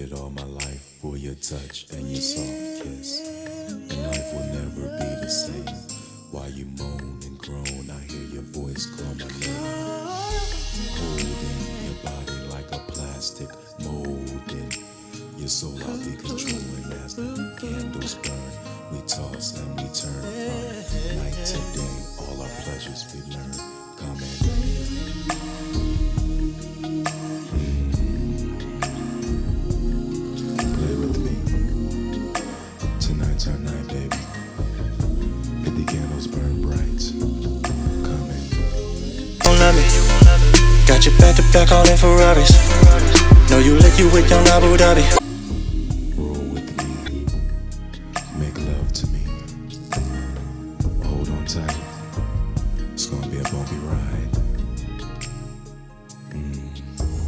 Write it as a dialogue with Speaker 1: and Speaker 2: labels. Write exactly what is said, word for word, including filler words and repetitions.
Speaker 1: waited all my life for your touch and your soft kiss. And life will never be the same. While you moan and groan, I hear your voice call my name. Holding your body like a plastic, molding your soul. I'll be controlling as the candles burn. We toss and we turn from night to day. All our pleasures we learn. Come and play with me. Tonight's our night, baby. Let the candles burn bright. Come in.
Speaker 2: Don't love me. Got you back to back all in Ferraris. Know you lick you with young Abu Dhabi.
Speaker 1: Roll with me. Make love to me. Hold on tight.